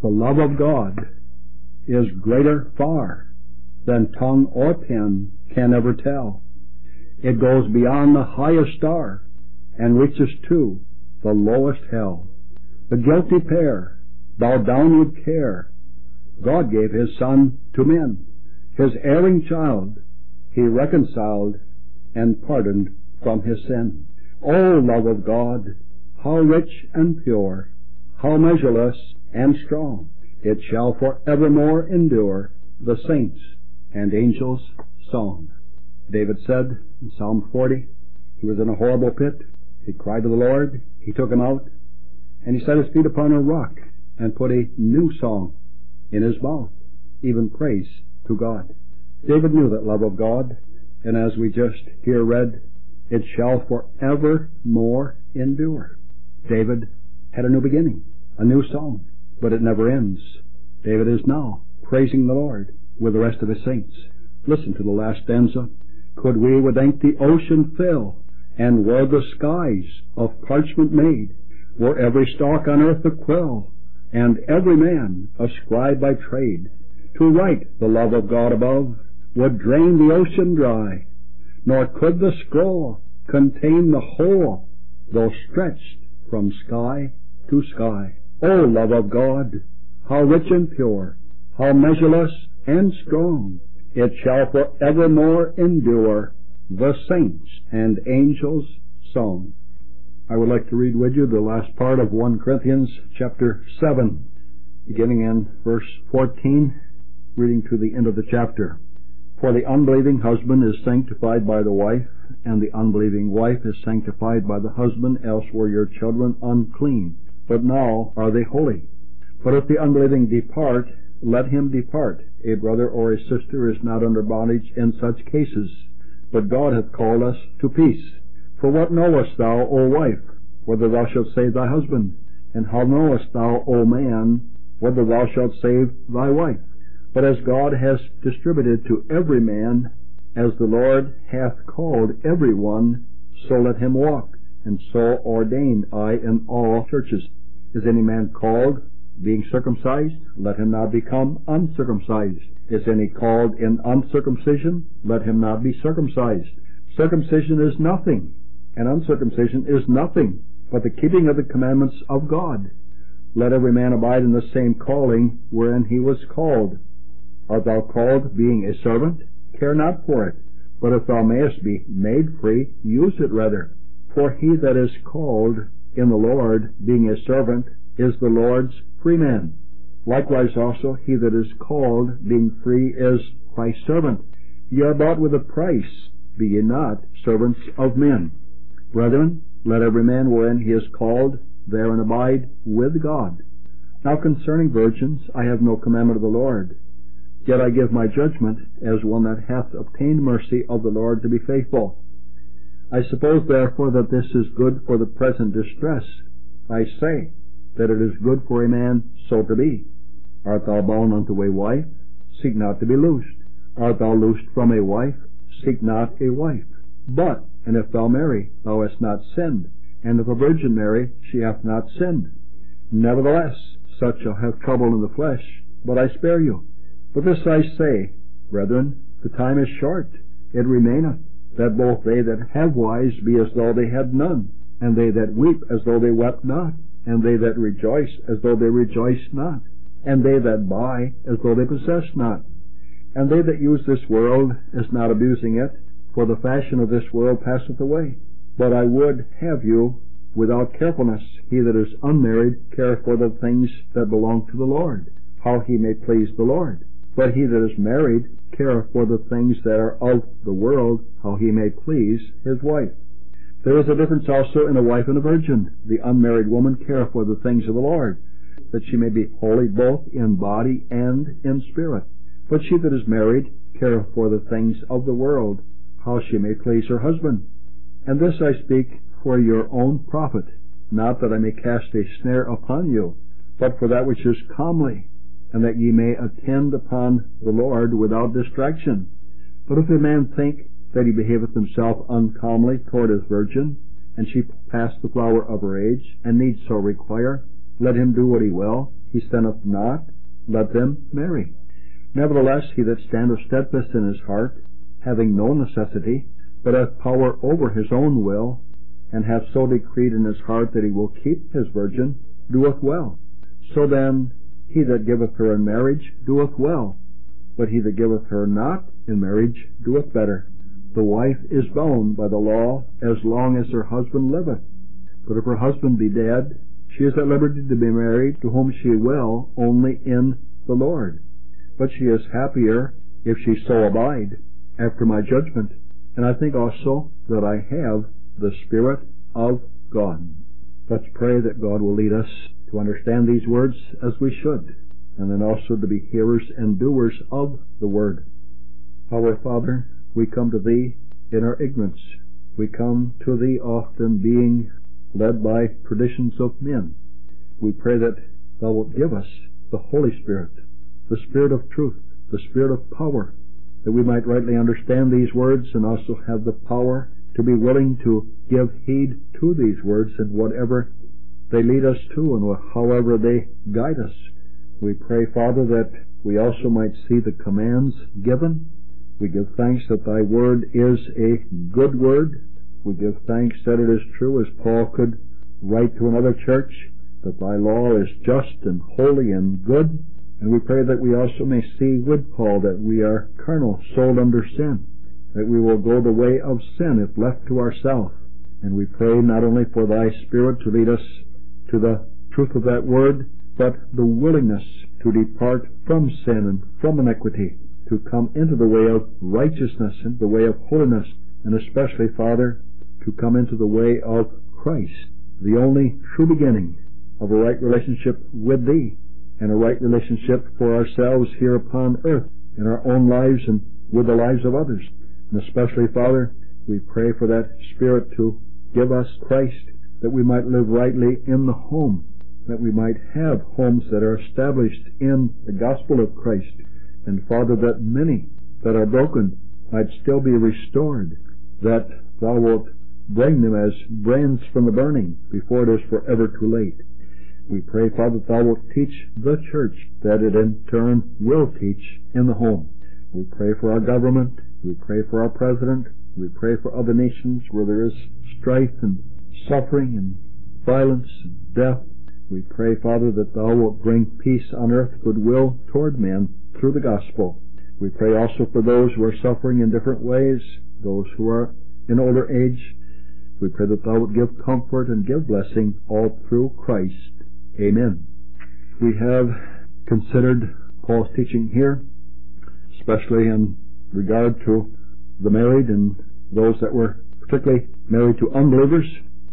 The love of God is greater far than tongue or pen can ever tell. It goes beyond the highest star and reaches to the lowest hell. The guilty pair bowed down with care. God gave His Son to men. His erring child He reconciled and pardoned from his sin. O love of God, how rich and pure, how measureless and strong, it shall forevermore endure, the saints' and angels' song. David said in Psalm 40, he was in a horrible pit. He cried to the Lord. He took him out, and He set his feet upon a rock and put a new song in his mouth, even praise to God. David knew that love of God, and as we just here read, it shall forevermore endure. David had a new beginning, a new song, but it never ends. David is now praising the Lord with the rest of His saints. Listen to the last stanza. Could we with ink the ocean fill, and were the skies of parchment made, were every stalk on earth a quill, and every man a scribe by trade, to write the love of God above would drain the ocean dry, nor could the scroll contain the whole, though stretched from sky to sky. O love of God, how rich and pure, how measureless and strong, it shall forevermore endure, the saints' and angels' song. I would like to read with you the last part of 1 Corinthians chapter 7, beginning in verse 14, reading to the end of the chapter. For the unbelieving husband is sanctified by the wife, and the unbelieving wife is sanctified by the husband, else were your children unclean, but now are they holy. But if the unbelieving depart, let him depart. A brother or a sister is not under bondage in such cases, but God hath called us to peace. For what knowest thou, O wife, whether thou shalt save thy husband? And how knowest thou, O man, whether thou shalt save thy wife? But as God has distributed to every man, as the Lord hath called every one, so let him walk, and so ordain I in all churches. Is any man called, being circumcised? Let him not become uncircumcised. Is any called in uncircumcision? Let him not be circumcised. Circumcision is nothing, and uncircumcision is nothing, but the keeping of the commandments of God. Let every man abide in the same calling wherein he was called. Art thou called, being a servant? Care not for it. But if thou mayest be made free, use it rather. For he that is called in the Lord, being a servant, is the Lord's free man. Likewise also he that is called, being free, is Christ's servant. Ye are bought with a price. Be ye not servants of men. Brethren, let every man wherein he is called, therein abide with God. Now concerning virgins, I have no commandment of the Lord. Yet I give my judgment as one that hath obtained mercy of the Lord to be faithful. I suppose therefore that this is good for the present distress. I say that it is good for a man so to be. Art thou bound unto a wife? Seek not to be loosed. Art thou loosed from a wife? Seek not a wife. But, and if thou marry, thou hast not sinned. And if a virgin marry, she hath not sinned. Nevertheless, such shall have trouble in the flesh, but I spare you. But this I say, brethren, the time is short. It remaineth, that both they that have wives be as though they had none, and they that weep as though they wept not, and they that rejoice as though they rejoiced not, and they that buy as though they possessed not, and they that use this world as not abusing it, for the fashion of this world passeth away. But I would have you without carefulness. He that is unmarried care for the things that belong to the Lord, how he may please the Lord. But he that is married care for the things that are of the world, how he may please his wife. There is a difference also in a wife and a virgin. The unmarried woman care for the things of the Lord, that she may be holy both in body and in spirit. But she that is married care for the things of the world, how she may please her husband. And this I speak for your own profit, not that I may cast a snare upon you, but for that which is comely, and that ye may attend upon the Lord without distraction. But if a man think that he behaveth himself uncomely toward his virgin, and she past the flower of her age, and needs so require, let him do what he will. he sinneth not, let them marry. Nevertheless, he that standeth steadfast in his heart, having no necessity, but hath power over his own will, and hath so decreed in his heart that he will keep his virgin, doeth well. So then, he that giveth her in marriage doeth well, but he that giveth her not in marriage doeth better. The wife is bound by the law as long as her husband liveth. But if her husband be dead, she is at liberty to be married to whom she will, only in the Lord. But she is happier if she so abide, after my judgment. And I think also that I have the Spirit of God. Let's pray that God will lead us to understand these words as we should, and then also to be hearers and doers of the Word. Our Father, we come to Thee in our ignorance. We come to Thee often being led by traditions of men. We pray that Thou wilt give us the Holy Spirit, the Spirit of truth, the Spirit of power, that we might rightly understand these words and also have the power to be willing to give heed to these words in whatever they lead us to and however they guide us. We pray, Father, that we also might see the commands given. We give thanks that Thy word is a good word. We give thanks that it is true, as Paul could write to another church, that Thy law is just and holy and good. And we pray that we also may see with Paul that we are carnal, sold under sin, that we will go the way of sin if left to ourselves. And we pray not only for Thy Spirit to lead us to the truth of that word, but the willingness to depart from sin and from iniquity, to come into the way of righteousness and the way of holiness, and especially, Father, to come into the way of Christ, the only true beginning of a right relationship with Thee, and a right relationship for ourselves here upon earth, in our own lives and with the lives of others. And especially, Father, we pray for that Spirit to give us Christ, that we might live rightly in the home, that we might have homes that are established in the gospel of Christ, and Father, that many that are broken might still be restored, that Thou wilt bring them as brands from the burning before it is forever too late. We pray, Father, that Thou wilt teach the church, that it in turn will teach in the home. We pray for our government. We pray for our president. We pray for other nations where there is strife and suffering and violence and death. We pray, Father, that Thou wilt bring peace on earth, goodwill toward men through the gospel. We pray also for those who are suffering in different ways, those who are in older age. We pray that Thou wilt give comfort and give blessing all through Christ. Amen. We have considered Paul's teaching here, especially in regard to the married and those that were particularly married to unbelievers.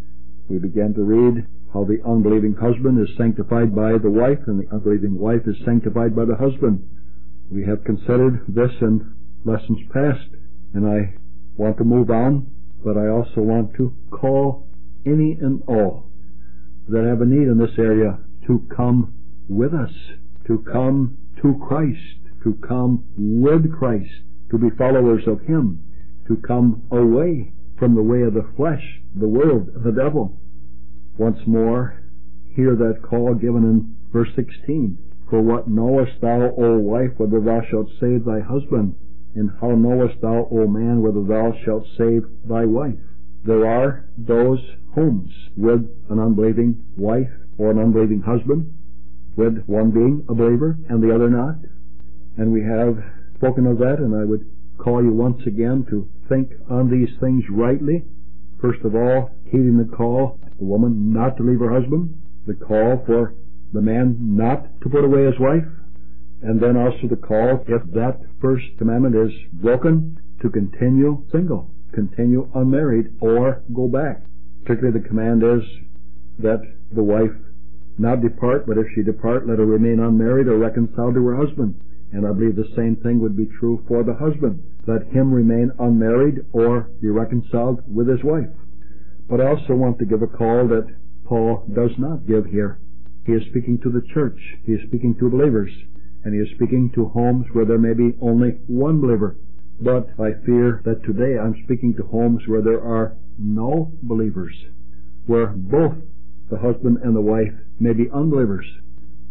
We began to read how the unbelieving husband is sanctified by the wife and the unbelieving wife is sanctified by the husband. We have considered this in lessons past, and I want to move on, but I also want to call any and all that have a need in this area to come with us, to come to Christ, to come with Christ, to be followers of Him, to come away from the way of the flesh, the world, the devil. Once more, hear that call given in verse 16. For what knowest thou, O wife, whether thou shalt save thy husband? And how knowest thou, O man, whether thou shalt save thy wife? There are those homes with an unbelieving wife or an unbelieving husband, with one being a believer and the other not. And we have spoken of that, and I would call you once again to think on these things rightly. First of all, heeding the call, the woman not to leave her husband, the call for the man not to put away his wife, and then also the call, if that first commandment is broken, to continue single, continue unmarried, or go back. Particularly the command is that the wife not depart, but if she depart, let her remain unmarried or reconciled to her husband. And I believe the same thing would be true for the husband. Let him remain unmarried or be reconciled with his wife. But I also want to give a call that Paul does not give here. He is speaking to the church. He is speaking to believers. And he is speaking to homes where there may be only one believer. But I fear that today I'm speaking to homes where there are no believers, where both the husband and the wife may be unbelievers.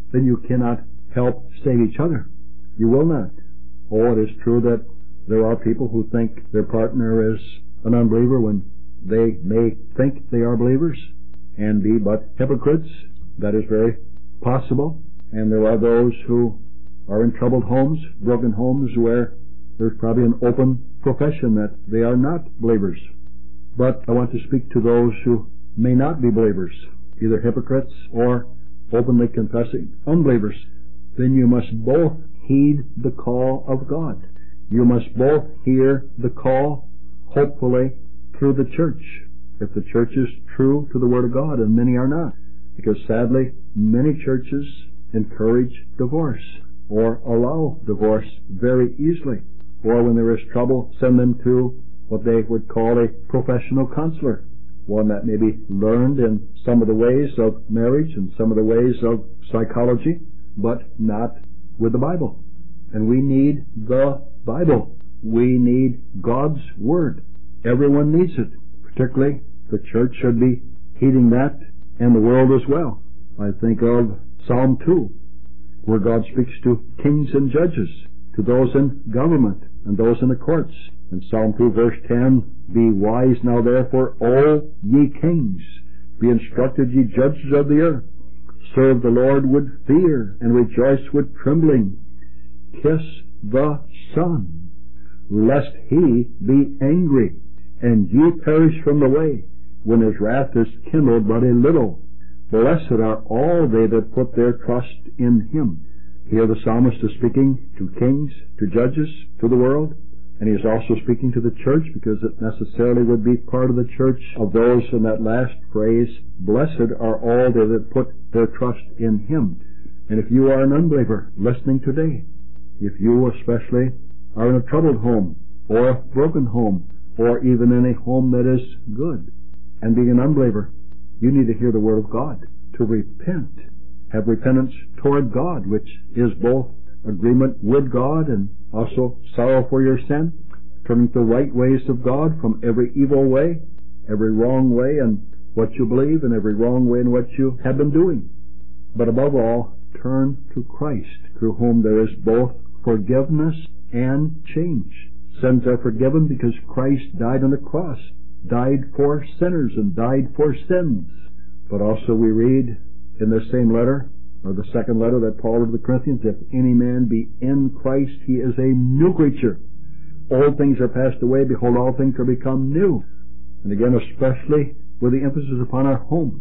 then you cannot help save each other. You will not. Oh, it is true that there are people who think their partner is an unbeliever when they may think they are believers and be but hypocrites. That is very possible. And there are those who are in troubled homes, broken homes, where there's probably an open profession that they are not believers. But I want to speak to those who may not be believers, either hypocrites or openly confessing unbelievers. Then you must both heed the call of God. You must both hear the call, hopefully, through the church, if the church is true to the Word of God, and many are not. Because sadly, many churches encourage divorce or allow divorce very easily, or when there is trouble, send them to what they would call a professional counselor, one that may be learned in some of the ways of marriage and some of the ways of psychology, but not with the Bible. And we need the Bible. We need God's Word. Everyone needs it. Particularly, the church should be heeding that, and the world as well. I think of Psalm 2, where God speaks to kings and judges, to those in government and those in the courts. In Psalm 2, verse 10, "Be wise now therefore, all ye kings. Be instructed, ye judges of the earth. Serve the Lord with fear, and rejoice with trembling. Kiss the Son, lest he be angry, and ye perish from the way, when his wrath is kindled but a little. Blessed are all they that put their trust in him." Here the psalmist is speaking to kings, to judges, to the world, and he is also speaking to the church, because it necessarily would be part of the church of those in that last phrase, "Blessed are all they that put their trust in him." And if you are an unbeliever listening today, if you especially are in a troubled home, or a broken home, or even in a home that is good, and being an unbeliever, you need to hear the Word of God, to repent, have repentance toward God, which is both agreement with God and also sorrow for your sin, turning to the right ways of God from every evil way, every wrong way in what you believe, and every wrong way in what you have been doing. But above all, turn to Christ, through whom there is both forgiveness and change. Sins are forgiven because Christ died on the cross, died for sinners and died for sins. But also we read in the same letter, or the second letter that Paul wrote to the Corinthians, "If any man be in Christ, he is a new creature. Old things are passed away, behold, all things are become new." And again, especially with the emphasis upon our homes.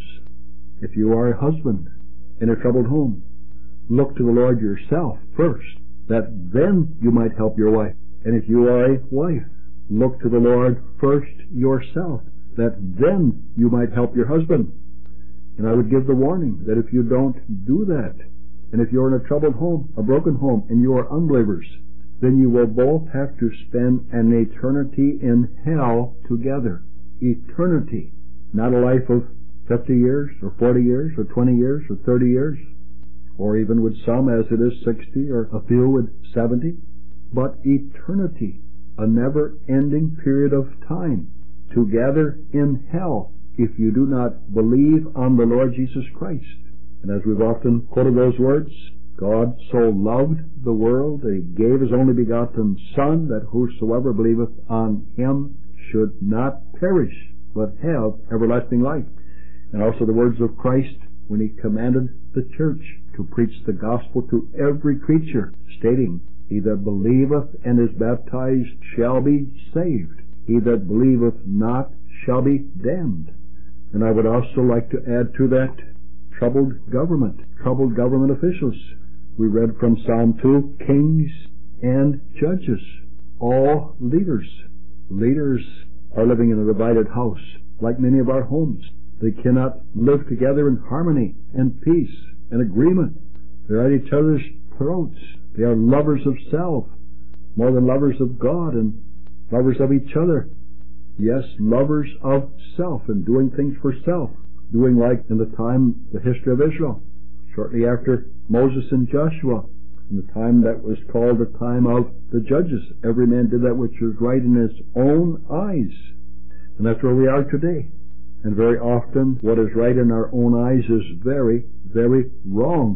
If you are a husband in a troubled home, look to the Lord yourself first, that then you might help your wife. And if you are a wife, look to the Lord first yourself, that then you might help your husband. And I would give the warning that if you don't do that, and if you're in a troubled home, a broken home, and you are unbelievers, then you will both have to spend an eternity in hell together. Eternity. Not a life of 50 years, or 40 years, or 20 years, or 30 years, or even with some, as it is 60, or a few with 70, but eternity. A never-ending period of time together in hell if you do not believe on the Lord Jesus Christ. And as we've often quoted those words, God so loved the world that he gave his only begotten Son, that whosoever believeth on him should not perish, but have everlasting life. And also the words of Christ when he commanded the church to preach the gospel to every creature, stating, "He that believeth and is baptized shall be saved. He that believeth not shall be damned." And I would also like to add to that, troubled government officials. We read from Psalm 2, kings and judges, all leaders. Leaders are living in a divided house, like many of our homes. They cannot live together in harmony and peace and agreement. They're at each other's throats. They are lovers of self, more than lovers of God and lovers of each other. Yes, lovers of self and doing things for self. Doing like in the history of Israel, shortly after Moses and Joshua, in the time that was called the time of the judges. Every man did that which was right in his own eyes. And that's where we are today. And very often what is right in our own eyes is very, very wrong.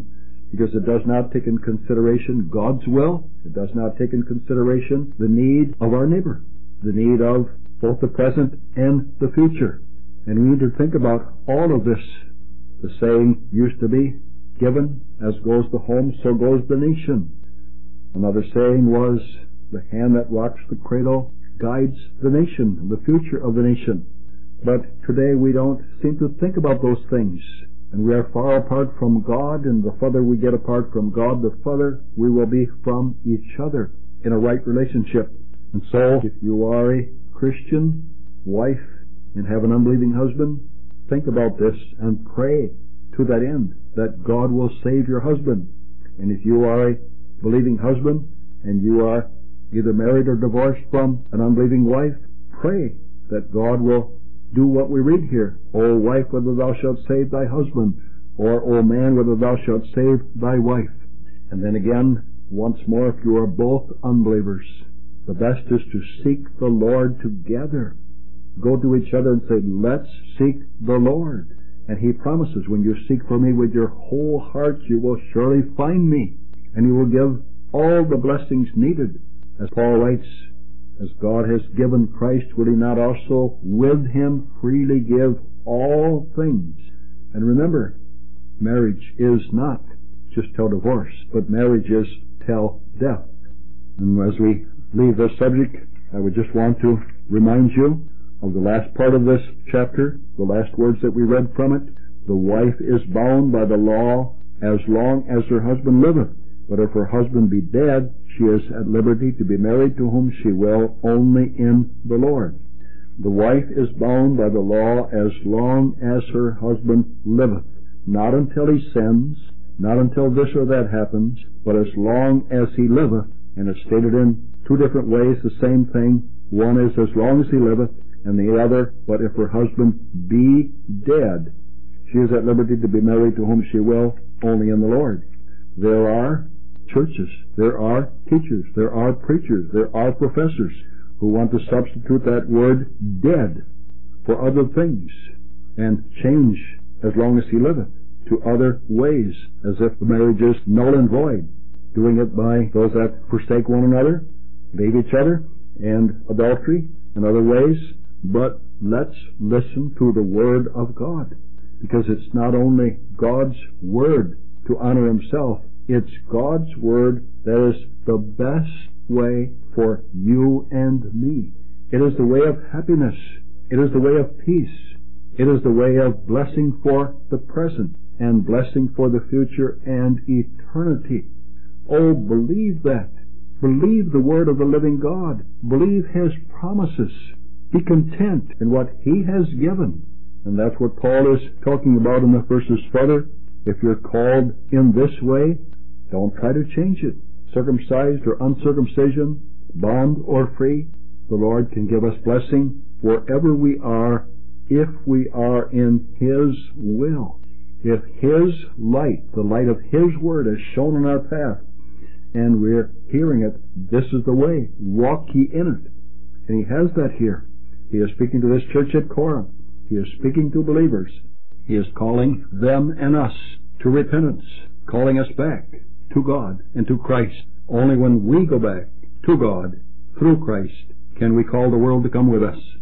because it does not take in consideration God's will. It does not take in consideration the need of our neighbor, the need of both the present and the future. And we need to think about all of this. The saying used to be, given as goes the home, so goes the nation. Another saying was, the hand that rocks the cradle guides the nation, the future of the nation. But today we don't seem to think about those things. And we are far apart from God, and the further we get apart from God, the further we will be from each other in a right relationship. And so, if you are a Christian wife and have an unbelieving husband, think about this and pray to that end, that God will save your husband. And if you are a believing husband and you are either married or divorced from an unbelieving wife, pray that God will do what we read here. O wife, whether thou shalt save thy husband, or O man, whether thou shalt save thy wife. And then again, once more, if you are both unbelievers, the best is to seek the Lord together. Go to each other and say, let's seek the Lord. And He promises, when you seek for me with your whole heart, you will surely find me, and He will give all the blessings needed. As Paul writes, as God has given Christ, will He not also with Him freely give all things? And remember, marriage is not just till divorce, but marriage is till death. And as we leave this subject, I would just want to remind you of the last part of this chapter, the last words that we read from it. The wife is bound by the law as long as her husband liveth. But if her husband be dead, she is at liberty to be married to whom she will, only in the Lord. The wife is bound by the law as long as her husband liveth, not until he sins, not until this or that happens, but as long as he liveth. And it's stated in two different ways the same thing. One is as long as he liveth, and the other, but if her husband be dead, she is at liberty to be married to whom she will, only in the Lord. There are churches, there are teachers, there are preachers, there are professors who want to substitute that word dead for other things and change as long as he liveth to other ways, as if the marriage is null and void, doing it by those that forsake one another, leave each other, and adultery and other ways. But let's listen to the Word of God, because it's not only God's Word to honor Himself, it's God's Word that is the best way for you and me. It is the way of happiness. It is the way of peace. It is the way of blessing for the present and blessing for the future and eternity. Oh, believe that. Believe the Word of the living God. Believe His promises. Be content in what He has given. And that's what Paul is talking about in the verses further. If you're called in this way, don't try to change it. Circumcised or uncircumcision, bond or free, the Lord can give us blessing wherever we are if we are in His will. If His light, the light of His Word, is shown on our path, and we're hearing it, this is the way, walk ye in it. And He has that here. He is speaking to this church at Corinth. He is speaking to believers. He is calling them and us to repentance, calling us back to God and to Christ. Only when we go back to God through Christ can we call the world to come with us.